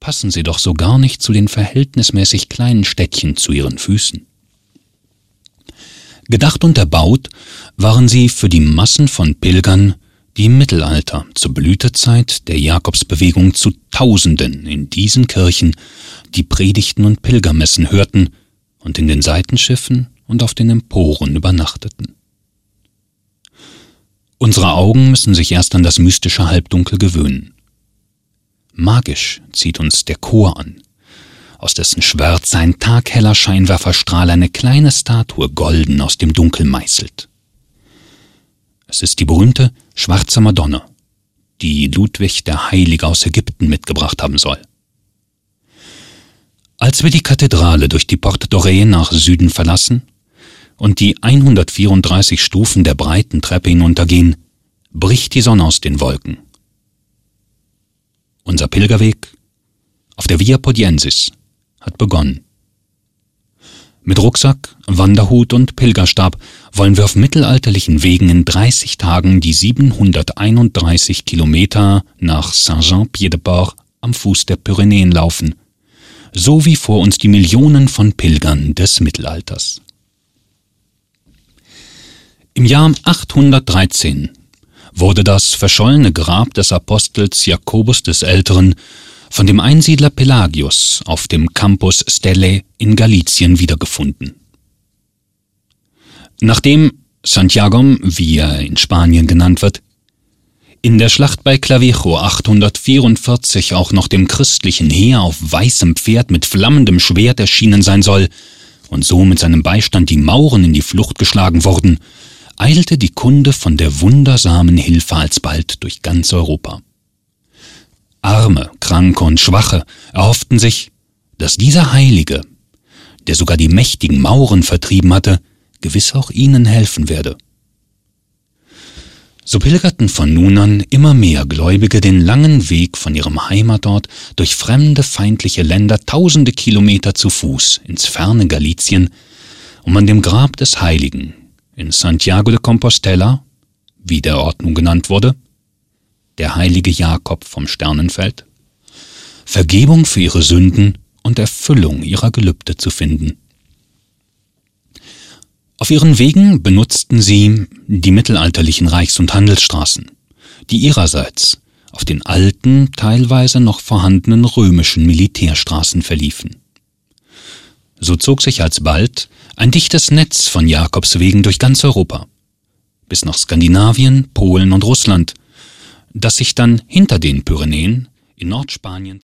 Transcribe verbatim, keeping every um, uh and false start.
passen sie doch so gar nicht zu den verhältnismäßig kleinen Städtchen zu ihren Füßen. Gedacht und erbaut waren sie für die Massen von Pilgern, die im Mittelalter zur Blütezeit der Jakobsbewegung zu Tausenden in diesen Kirchen die Predigten und Pilgermessen hörten und in den Seitenschiffen und auf den Emporen übernachteten. Unsere Augen müssen sich erst an das mystische Halbdunkel gewöhnen. Magisch zieht uns der Chor an, aus dessen Schwärze ein tagheller Scheinwerferstrahl eine kleine Statue golden aus dem Dunkel meißelt. Es ist die berühmte schwarze Madonna, die Ludwig der Heilige aus Ägypten mitgebracht haben soll. Als wir die Kathedrale durch die Porte Dorée nach Süden verlassen und die hundertvierunddreißig Stufen der breiten Treppe hinuntergehen, bricht die Sonne aus den Wolken. Unser Pilgerweg auf der Via Podiensis hat begonnen. Mit Rucksack, Wanderhut und Pilgerstab wollen wir auf mittelalterlichen Wegen in dreißig Tagen die siebenhunderteinunddreißig Kilometer nach Saint-Jean-Pied-de-Port am Fuß der Pyrenäen laufen, so wie vor uns die Millionen von Pilgern des Mittelalters. Im Jahr achthundertdreizehn wurde das verschollene Grab des Apostels Jakobus des Älteren von dem Einsiedler Pelagius auf dem Campus Stellae in Galizien wiedergefunden. Nachdem Santiago, wie er in Spanien genannt wird, in der Schlacht bei Clavijo achthundertvierundvierzig auch noch dem christlichen Heer auf weißem Pferd mit flammendem Schwert erschienen sein soll und so mit seinem Beistand die Mauren in die Flucht geschlagen wurden, eilte die Kunde von der wundersamen Hilfe alsbald durch ganz Europa. Arme, Kranke und Schwache erhofften sich, dass dieser Heilige, der sogar die mächtigen Mauren vertrieben hatte, gewiss auch ihnen helfen werde. So pilgerten von nun an immer mehr Gläubige den langen Weg von ihrem Heimatort durch fremde, feindliche Länder tausende Kilometer zu Fuß ins ferne Galizien, um an dem Grab des Heiligen in Santiago de Compostela, wie der Ort nun genannt wurde, der heilige Jakob vom Sternenfeld, Vergebung für ihre Sünden und Erfüllung ihrer Gelübde zu finden. Auf ihren Wegen benutzten sie die mittelalterlichen Reichs- und Handelsstraßen, die ihrerseits auf den alten, teilweise noch vorhandenen römischen Militärstraßen verliefen. So zog sich alsbald ein dichtes Netz von Jakobswegen durch ganz Europa, bis nach Skandinavien, Polen und Russland, das sich dann hinter den Pyrenäen in Nordspanien